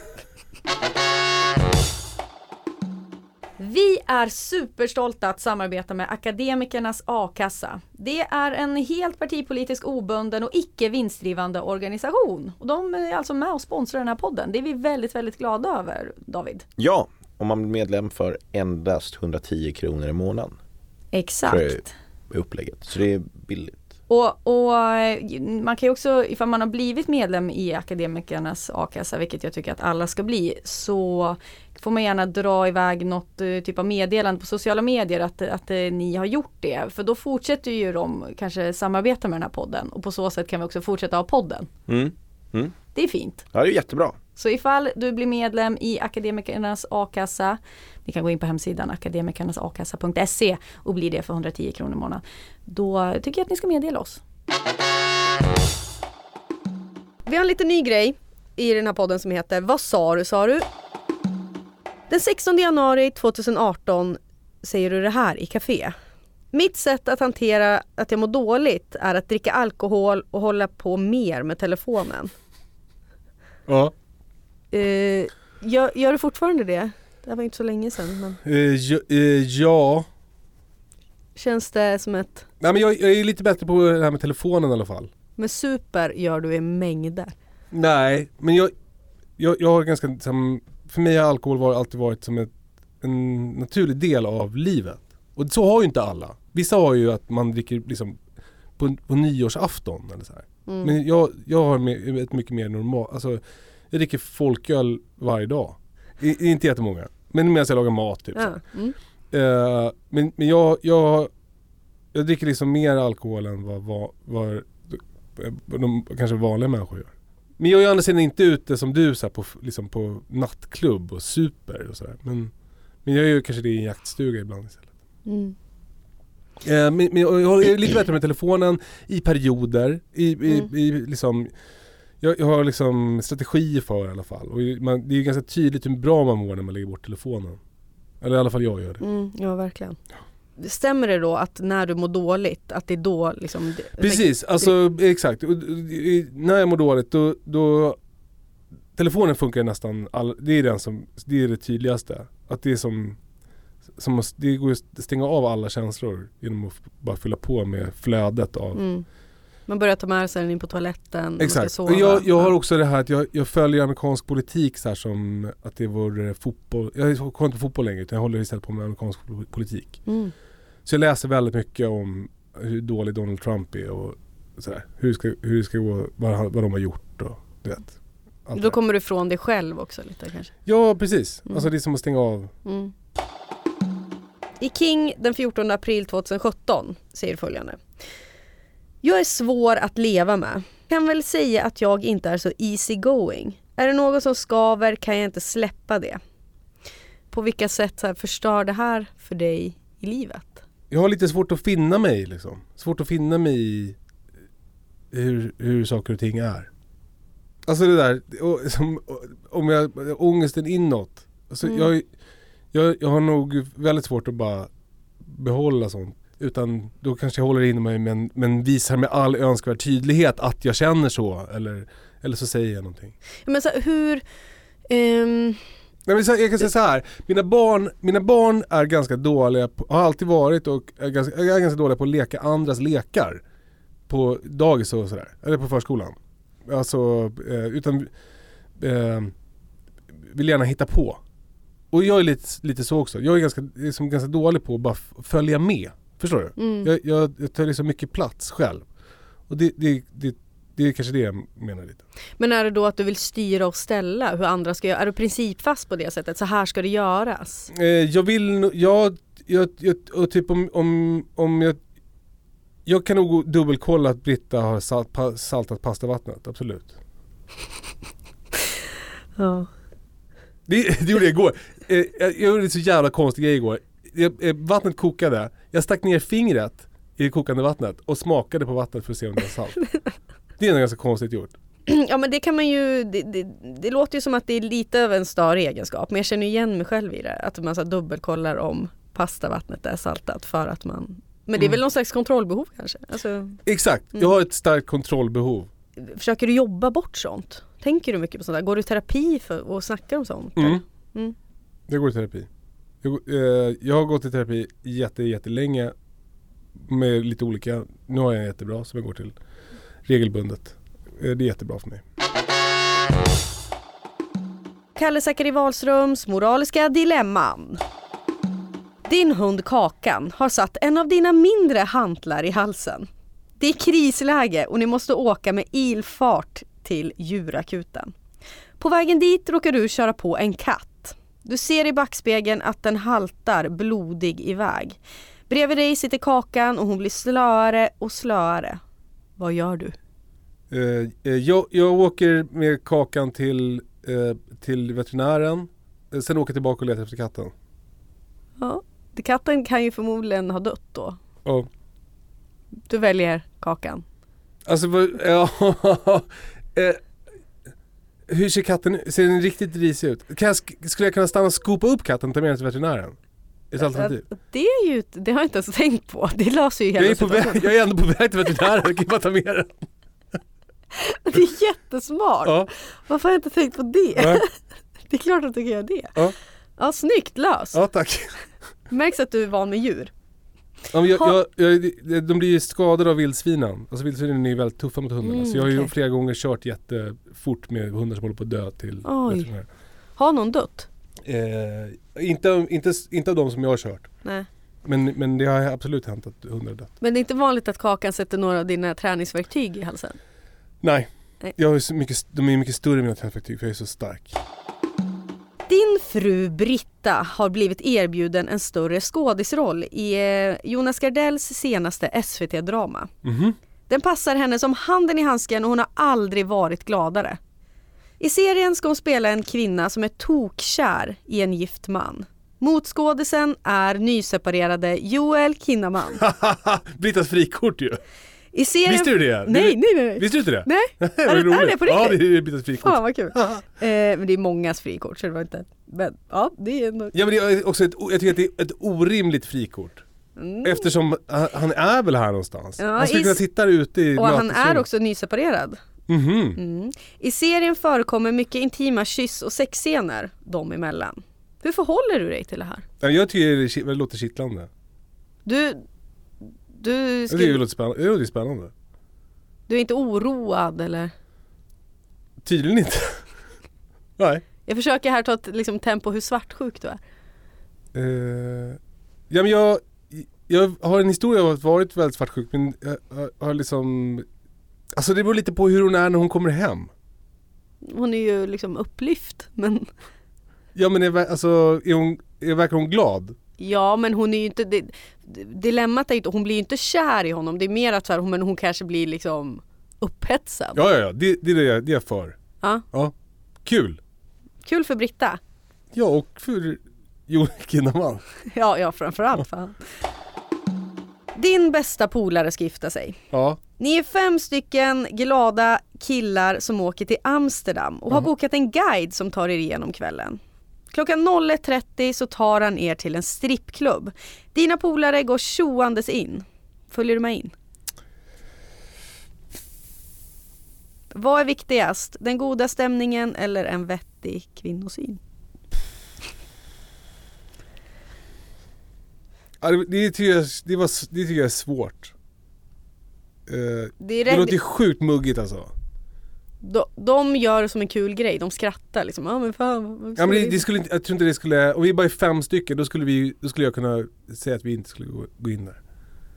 Vi är superstolta att samarbeta med Akademikernas A-kassa. Det är en helt partipolitisk obunden och icke vinstdrivande organisation. Och de är alltså med och sponsrar den här podden. Det är vi väldigt, väldigt glada över, David. Ja, om man blir medlem för endast 110 kronor i månaden. Exakt. För upplägget, så det är billigt. Och man kan ju också, ifall man har blivit medlem i Akademikernas A-kassa, vilket jag tycker att alla ska bli, så får man gärna dra iväg något typ av meddelande på sociala medier att ni har gjort det. För då fortsätter ju de kanske samarbeta med den här podden. Och på så sätt kan vi också fortsätta ha podden. Det är fint. Ja, det är jättebra. Så ifall du blir medlem i Akademikernas A-kassa, ni kan gå in på hemsidan akademikernasakassa.se och bli det för 110 kronor i månaden. Då tycker jag att ni ska meddela oss. Vi har en lite ny grej i den här podden som heter Vad sa du? Den 16 januari 2018 säger du det här i café. Mitt sätt att hantera att jag mår dåligt är att dricka alkohol och hålla på mer med telefonen. Ja. Gör du fortfarande det? Det var inte så länge sedan. Men... Ja. Känns det som ett... Nej, men jag är lite bättre på det här med telefonen i alla fall. Men super gör du i mängder. Nej, men jag har ganska... För mig har alkohol alltid varit som en naturlig del av livet. Och så har ju inte alla. Vissa har ju att man dricker liksom på nyårsafton eller så här. Men jag har ett mycket mer normalt... Alltså, jag dricker folköl varje dag. Inte jättemånga. Men medan jag lagar mat typ. Ja. Men jag dricker liksom mer alkohol än vad de kanske vanliga människor gör. Men jag är andra sidan inte ute som du så här, på nattklubb och super och sådär. Men jag gör kanske det i en jaktstuga ibland istället. Men jag är lite bättre med telefonen i perioder. Liksom, jag har liksom strategi för i alla fall. Och det är ju ganska tydligt hur bra man mår när man lägger bort telefonen. Eller i alla fall jag gör det. Ja, verkligen. Stämmer det då att när du mår dåligt, att det är då liksom... Precis, alltså exakt. När jag mår dåligt då telefonen funkar nästan det är det tydligaste. Att det är som det går att stänga av alla känslor genom att bara fylla på med flödet av... Man börjar ta med sig den in på toaletten. Exakt. Och jag har också det här att jag följer amerikansk politik så här som att det vore fotboll. Jag kollar inte på fotboll längre utan jag håller istället på med amerikansk politik. Så jag läser väldigt mycket om hur dålig Donald Trump är och så här, hur det ska gå, vad de har gjort och du vet. Då kommer du ifrån dig själv också lite kanske. Ja, precis. Alltså det är som att stänga av. I King den 14 april 2017 säger följande. Jag är svår att leva med. Kan väl säga att jag inte är så easy going. Är det något som skaver kan jag inte släppa det. På vilka sätt så här, förstör det här för dig i livet? Jag har lite svårt att finna mig liksom. Svårt att finna mig i hur saker och ting är. Alltså det där, ångesten inåt Alltså, jag har nog väldigt svårt att bara behålla sånt. Utan då kanske jag håller in mig men visar med all önskvärd tydlighet att jag känner så. Eller så säger jag någonting. Men så hur... Jag kan säga så här. Mina barn är ganska dåliga har alltid varit och är ganska dåliga på att leka andras lekar. På dagis och sådär. Eller på förskolan. Alltså, vill gärna hitta på. Och jag är lite så också. Jag är ganska dålig på att bara följa med. Förstår du? Jag tar liksom mycket plats själv. Och det är kanske det jag menar lite. Men är det då att du vill styra och ställa hur andra ska göra? Är du principfast på det sättet? Så här ska det göras? Typ om jag kan nog dubbelkolla att Britta har saltat pastavattnet, absolut. Ja. Det gjorde jag igår. Jag gjorde en så jävla konstig grej igår. Vattnet kokade. Jag stack ner fingret i det kokande vattnet och smakade på vattnet för att se om det var salt. Det är nog ganska konstigt gjort. Ja, men det kan man ju... Det låter ju som att det är lite av en större egenskap. Men jag känner igen mig själv i det. Att man så dubbelkollar om pastavattnet är saltat för att man... Men det är väl någon slags kontrollbehov kanske? Alltså... Exakt, jag har ett starkt kontrollbehov. Försöker du jobba bort sånt? Tänker du mycket på sånt där? Går du i terapi och snackar om sånt? Jag går i terapi. Jag har gått i terapi jättelänge med lite olika. Nu har jag en jättebra som jag går till regelbundet. Det är jättebra för mig. Kalle Zackari Wahlströms moraliska dilemman. Din hund Kakan har satt en av dina mindre hantlar i halsen. Det är krisläge och ni måste åka med ilfart till djurakuten. På vägen dit råkar du köra på en katt. Du ser i backspegeln att den haltar blodig iväg. Bredvid dig sitter Kakan och hon blir slöare och slöare. Vad gör du? Jag åker med Kakan till veterinären. Sen åker jag tillbaka och letar efter katten. Ja, katten kan ju förmodligen ha dött då. Ja. Du väljer Kakan. Alltså, hur ser katten ut? Ser den riktigt risig ut? Skulle jag kunna stanna och skopa upp katten och ta med den till veterinären? Ett alternativ. Det har jag inte ens tänkt på. Det löser ju hela situationen. Jag är ändå på väg till veterinären. Jag kan bara ta med den. Det är jättesmart. Ja. Varför har jag inte tänkt på det? Nej. Det är klart att du kan göra det. Ja. Ja, snyggt löst. Ja, tack. Märks att du är van med djur. Ja, men de blir ju skadade av vildsvinen. Alltså vildsvinen är ju väldigt tuffa mot hundarna. Så jag har ju flera gånger kört jättefort med hundar som håller på att dö till veterinären. Har någon dött? Inte av de som jag har kört. Nej. Men det har absolut hänt att hundar har dött. Men det är inte vanligt att Kakan sätter några av dina träningsverktyg i halsen? Nej. Jag är de är mycket större än mina träningsverktyg för jag är så stark. Din fru Britta har blivit erbjuden en större skådisroll i Jonas Gardells senaste SVT-drama. Mm-hmm. Den passar henne som handen i handsken och hon har aldrig varit gladare. I serien ska hon spela en kvinna som är tokkär i en gift man. Motskådisen är nyseparerade Joel Kinnaman. Brittas frikort ju. I serien... Visste du det? Nej. Visste du inte det? Nej. Är det på riktigt? Ja, det är Brittas frikort. Fan vad kul. Men det är mångas frikort så det var inte... Men ja, det är ändå... Ja, men det är också jag tycker att det är ett orimligt frikort. Eftersom han är väl här någonstans. Ja, han skulle kunna sitta ute i och han är också nyseparerad. Mm-hmm. I serien förekommer mycket intima kyss- och sexscener dem emellan. Hur förhåller du dig till det här? Jag tycker det låter kittlande. Det låter spännande. Du är inte oroad eller? Tydligen inte. Nej. Jag försöker här ta ett tempo hur svartsjuk du är. Ja, men jag har en historia av att varit väldigt svartsjuk, men jag har liksom... Alltså det beror lite på hur hon är när hon kommer hem. Hon är ju upplyft, men... Ja, men verkar hon glad? Ja, men hon är ju inte... Dilemmat är ju inte... Hon blir ju inte kär i honom. Det är mer att hon kanske blir upphetsad. Ja. Det är det jag för. Ja. Kul. Kul för Britta. Ja, och för Joel Kinnaman. Ja, framförallt. Fan. Din bästa polare ska gifta sig. Ja. Ni är 5 stycken glada killar som åker till Amsterdam och har bokat en guide som tar er igenom kvällen. Klockan 01.30 så tar han er till en strippklubb. Dina polare går tjoandes in. Följer du med in? Vad är viktigast? Den goda stämningen eller en vettig kvinnosyn? Ja, det tycker jag är svårt. Det låter ju sjukt muggigt alltså. De gör som en kul grej. De skrattar liksom. Ja men fan. Ja, men det skulle inte, jag tror inte det skulle. Om vi bara är 5 stycken då skulle jag kunna säga att vi inte skulle gå in där.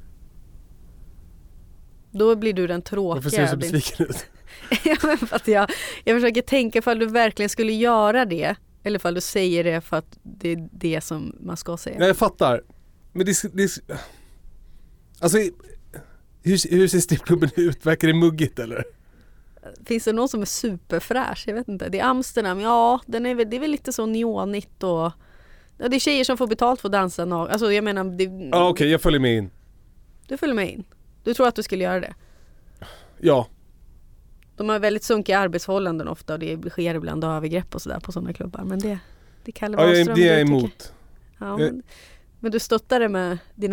Då blir du den tråkiga. Varför ser du så besviken ut? Ja, men för att jag försöker tänka ifall du verkligen skulle göra det. Eller ifall du säger det för att det är det som man ska säga. Ja, jag fattar. Men alltså hur ser strippklubben ut? Verkar det muggigt eller? Finns det någon som är superfräsch? Jag vet inte. Det är Amsterdam. Ja, det är väl lite så neonigt och ja, det är tjejer som får betalt för att dansa. Alltså jag menar Ja, okej, jag följer med in. Du följer med in. Du tror att du skulle göra det? Ja. De har väldigt sunkiga arbetsförhållanden ofta och det sker ibland övergrepp och sådär på sådana klubbar. Men det Kalle Wahlström. Ja, det är jag emot. Ja, men du stöttar det med dina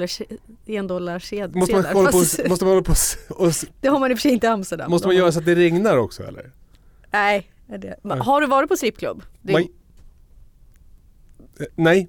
$1 Måste man hålla på och det har man i och för sig inte i Amsterdam. Måste man göra så att det regnar också eller? Nej. Har du varit på strippklubb? Nej,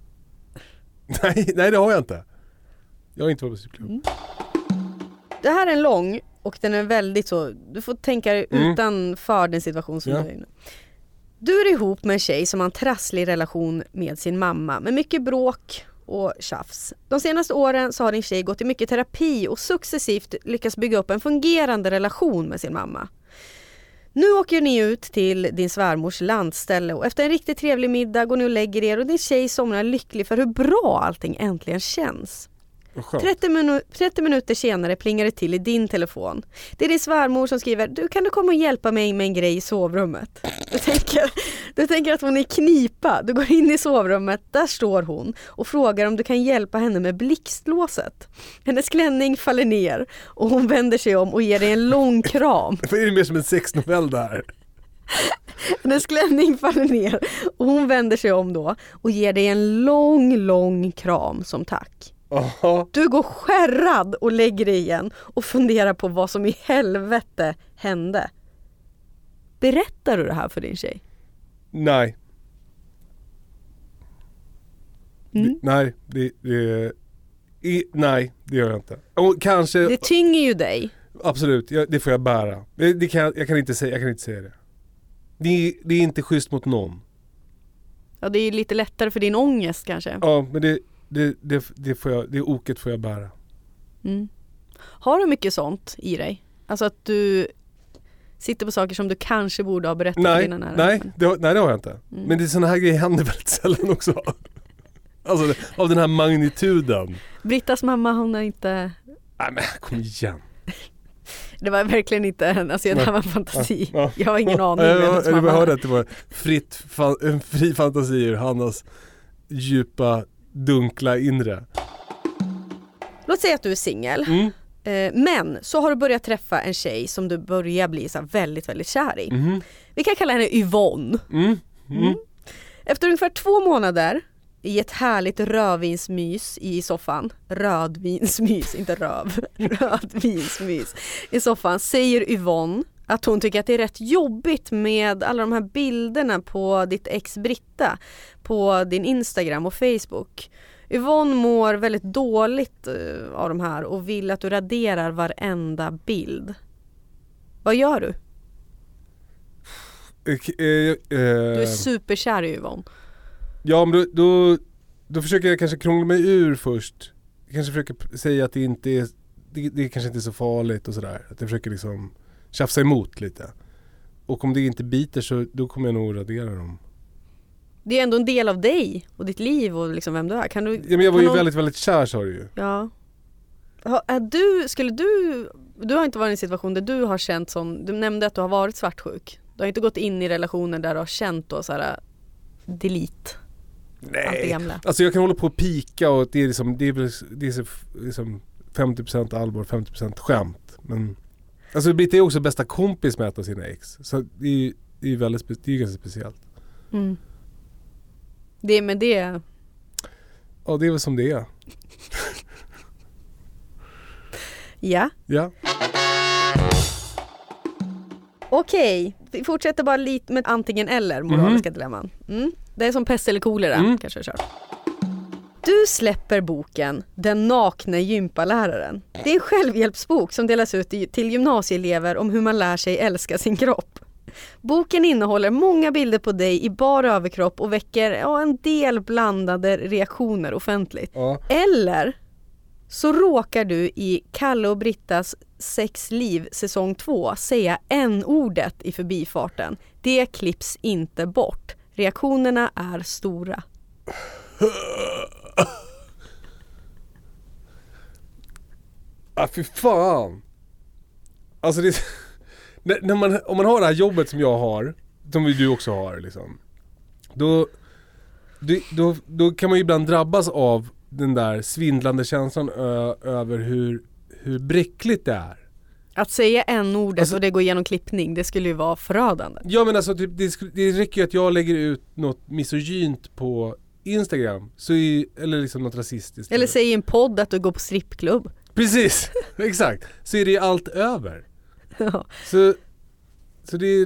det har jag inte. Jag har inte varit på strippklubb. Det här är en lång och den är väldigt så, du får tänka utanför den situation som du är inne. Du är ihop med en tjej som har en trasslig relation med sin mamma med mycket bråk och tjafs. De senaste åren så har din tjej gått i mycket terapi och successivt lyckats bygga upp en fungerande relation med sin mamma. Nu åker ni ut till din svärmors landställe och efter en riktigt trevlig middag går ni och lägger er och din tjej somnar lycklig för hur bra allting äntligen känns. 30 minuter senare plingar det till i din telefon. Det är din svärmor som skriver: kan du komma och hjälpa mig med en grej i sovrummet? Du tänker att hon är knipa. Du går in i sovrummet, där står hon och frågar om du kan hjälpa henne med blixtlåset. Hennes klänning faller ner och hon vänder sig om och ger dig en lång kram. Det är mer som en sexnovell där. Hennes klänning faller ner och hon vänder sig om då och ger dig en lång kram som tack. Aha. Du går skärrad och lägger dig igen och funderar på vad som i helvete hände. Berättar du det här för din tjej? Nej. Nej, nej, det gör jag inte. Och kanske, det tynger ju dig. Absolut, det får jag bära. Jag kan inte säga det. Det är inte schysst mot någon. Ja, det är lite lättare för din ångest kanske. Ja, men det oket får jag bära. Har du mycket sånt i dig? Alltså att du sitter på saker som du kanske borde ha berättat för dina nära? Nej, det har jag inte. Men det är såna här grejer händer väldigt sällan också. Alltså av den här magnituden. Brittas mamma, hon har inte... Nej men kom igen. Det var verkligen inte, alltså det här var en fantasi. Jag har ingen aning. Jag hörde att det var en fri fantasi ur Hannas djupa, dunkla inre. Låt säga att du är singel. Men så har du börjat träffa en tjej som du börjar bli så väldigt, väldigt kär i. Vi kan kalla henne Yvonne. Efter ungefär 2 månader i ett härligt rödvinsmys i soffan. Rödvinsmys, inte röv. Rödvinsmys i soffan säger Yvonne att hon tycker att det är rätt jobbigt med alla de här bilderna på ditt ex Britta på din Instagram och Facebook. Yvonne mår väldigt dåligt av de här och vill att du raderar varenda bild. Vad gör du? Du är superkär i Yvonne. Ja, men då försöker jag kanske krångla mig ur först. Jag kanske försöker säga att det inte är det kanske inte är så farligt och sådär. Att jag försöker liksom tjafsa emot lite. Och om det inte biter så då kommer jag nog radera dem. Det är ändå en del av dig och ditt liv och liksom vem du är. Kan du, ja, men jag var ju väldigt, väldigt kär, sa du ju. Ja. Du har inte varit i en situation där du har känt som, du nämnde att du har varit svartsjuk. Du har inte gått in i relationer där du har känt då såhär delete. Nej, alltså jag kan hålla på och pika och det är liksom 50% allvar, 50% skämt. Men alltså Britta är också bästa kompis med ett av sina ex. Så det är väldigt ganska speciellt. Det är med det. Ja, det är väl som det är. Ja. Ja. Okej, vi fortsätter bara lite med antingen eller moraliska dilemman. Det är som pest eller kolera, kanske jag kör. Du släpper boken Den nakne gympaläraren. Det är en självhjälpsbok som delas ut till gymnasieelever om hur man lär sig älska sin kropp. Boken innehåller många bilder på dig i bara överkropp och väcker en del blandade reaktioner offentligt. Ja. Eller så råkar du i Kalle och Brittas sexliv säsong 2 säga n-ordet i förbifarten. Det klipps inte bort. Reaktionerna är stora. Fy fan. Alltså det om man har det här jobbet som jag har, som du också har liksom, då kan man ju ibland drabbas av den där svindlande känslan över hur bräckligt det är. Att säga n-ordet och det går igenom klippning, det skulle ju vara förödande. Ja, men alltså det räcker ju att jag lägger ut något misogynt på Instagram eller liksom något rasistiskt. Eller säg i en podd att du går på strippklubb. Precis, exakt. Så är det allt över. Ja. Så det är...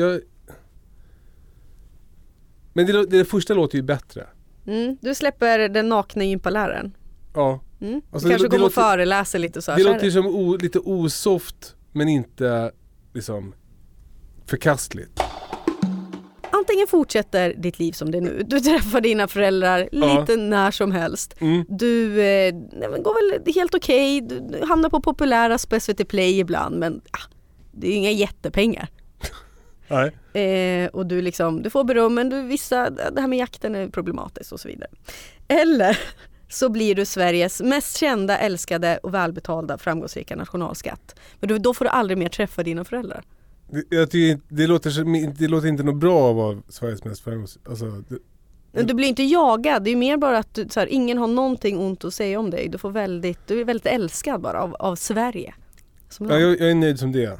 Men det första låter ju bättre. Du släpper Den nakna gympaläraren. Ja. Alltså kanske kommer och föreläser lite så här. Det låter ju som lite osoft, men inte liksom förkastligt. Antingen fortsätter ditt liv som det är nu. Du träffar dina föräldrar lite när som helst. Du går väl helt okej. Du hamnar på populära SVT Play ibland, men det är inga jättepengar. Nej. Och du får beröm, men det här med jakten är problematiskt och så vidare. Eller så blir du Sveriges mest kända, älskade och välbetalda framgångsrika nationalskatt. Men då får du aldrig mer träffa dina föräldrar. Det låter inte något bra att vara Sveriges mest framgångsrika. Alltså, du blir inte jagad. Det är mer bara att ingen har någonting ont att säga om dig. Du är väldigt älskad bara av Sverige. Jag är nöjd som det.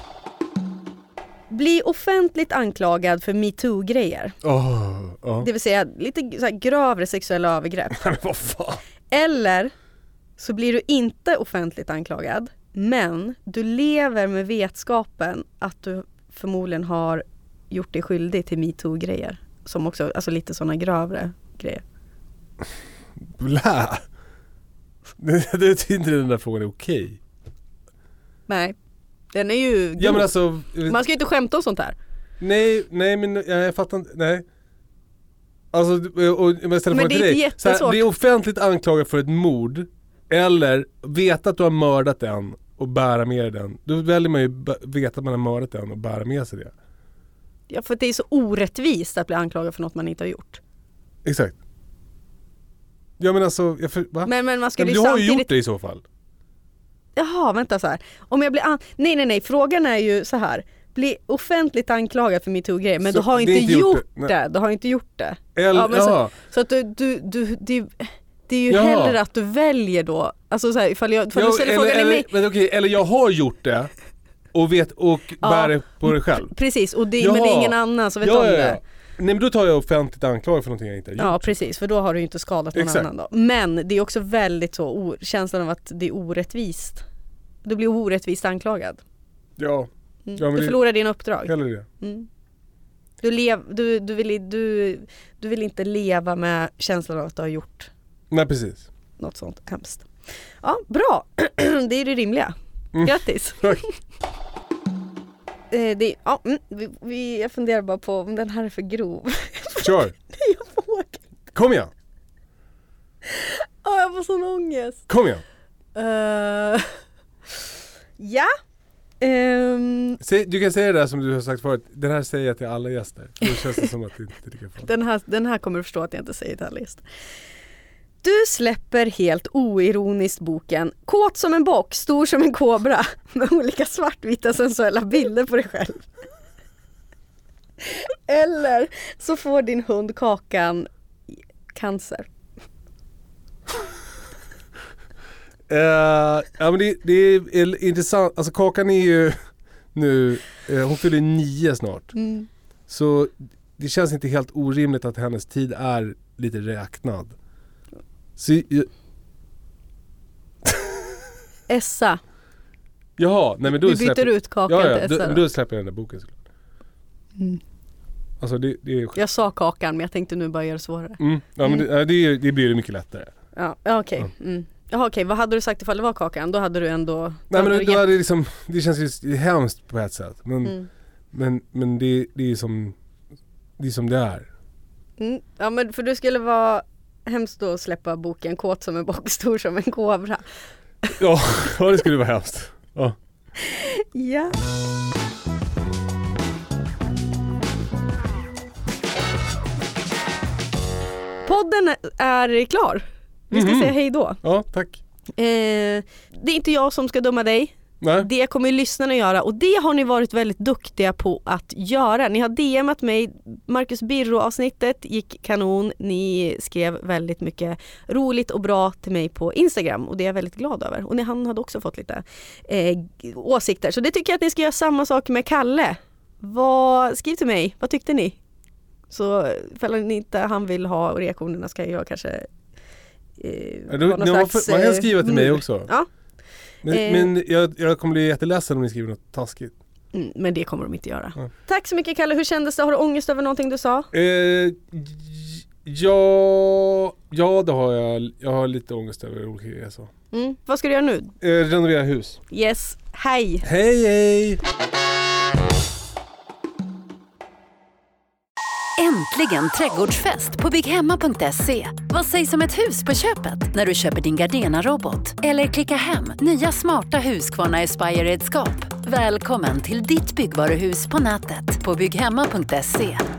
Bli offentligt anklagad för MeToo-grejer. Det vill säga lite så här grövre sexuella övergrepp. Men vad fan? Eller så blir du inte offentligt anklagad, men du lever med vetskapen att du förmodligen har gjort dig skyldig till MeToo-grejer. Som också, alltså lite sådana grövre grejer. Blä! Det är inte den där frågan är okej. Nej. Den är ju... Ja, men alltså, man ska ju inte skämta om sånt här. Nej, men jag fattar inte. Nej. Alltså, men det är inte jättesvårt. Bli offentligt anklagad för ett mord eller veta att du har mördat en och bära med den. Då väljer man ju veta att man har mördat den och bära med sig det. Ja, för det är så orättvist att bli anklagad för något man inte har gjort. Exakt. Ja, men alltså... Va? Men man skulle du har ju gjort det i så fall. Jaha, vänta så här. Om jag blir Nej. Frågan är ju så här. Bli offentligt anklagad för MeToo-grejer, men du har inte gjort det. Du har inte gjort det. Så att det är ju hellre att du väljer då. Alltså så här, ifall du ställer frågan i mig. Men okej, eller jag har gjort det och bär det på dig själv. Precis, men det är ingen annan som vet om det. Nej, men då tar jag offentligt anklagad för någonting jag inte har gjort. Ja, precis, för då har du ju inte skadat någon annan då. Men det är också väldigt så känslan av att det är orättvist. Du blir orättvist anklagad. Ja. Du förlorar din uppdrag. Eller det. Du vill inte leva med känslan av att du har gjort. Nej, precis. Något sånt hemskt. Ja, bra. Det är det rimliga. Grattis. Jag funderar bara på om den här är för grov. Kör. Jag vågar inte. Kom igen. Jag får sån ångest. Kom igen. Ja. Du kan säga det där som du har sagt förut. Den här säger jag till alla gäster. Det känns som att det inte är lika farligt. Den här kommer du förstå att jag inte säger till alla gäster. Du släpper helt oironiskt boken Kåt som en bock, stor som en kobra med olika svartvita sensuella bilder på dig själv. Eller så får din hund Kakan cancer. Men det är intressant. Alltså Kakan är ju nu, hon fyller 9 snart. Så det känns inte helt orimligt att hennes tid är lite räknad. Så Essa. Jaha, nej men då Vi byter ut kakan till Essa. Då släpper jag den där boken såklart. Alltså det är... Jag sa kakan, men jag tänkte nu bara göra det svårare. Ja, men det blir mycket lättare. Ja, okej. Jaha, okej. Vad hade du sagt ifall det var kakan? Då hade du ändå... Nej, men då hade det liksom... Det känns ju hemskt på ett sätt. Men det är som... Det är som det är. Ja, men för du skulle vara hemskt då att släppa boken Kåt som en bock, stor som en kobra. Ja, det skulle vara hemskt. Ja. Ja. Podden är klar. Vi ska säga hej då. Ja, tack. Det är inte jag som ska döma dig. Nej. Det kommer ju lyssnarna göra, och det har ni varit väldigt duktiga på att göra. Ni har DMat mig, Marcus Birro-avsnittet gick kanon. Ni skrev väldigt mycket roligt och bra till mig på Instagram, och det är jag väldigt glad över. Och han hade också fått lite åsikter, så det tycker jag att ni ska göra samma sak med Kalle. Skriv till mig, vad tyckte ni? Så ifall ni inte han vill ha reaktionerna ska jag kanske man kan skriva till mig också. Ja. Men jag kommer bli jätteledsen om ni skriver något taskigt. Men det kommer de inte göra. Ja. Tack så mycket, Kalle. Hur kändes det? Har du ångest över någonting du sa? Ja, det har jag. Jag har lite ångest över olika grejer. Så. Vad ska du göra nu? Renovera hus. Yes. Hej. Hej. Äntligen trädgårdsfest på bygghemma.se. Vad sägs om ett hus på köpet när du köper din Gardena-robot? Eller klicka hem nya smarta Husqvarna Aspire-redskap. Välkommen till ditt byggvaruhus på nätet på bygghemma.se.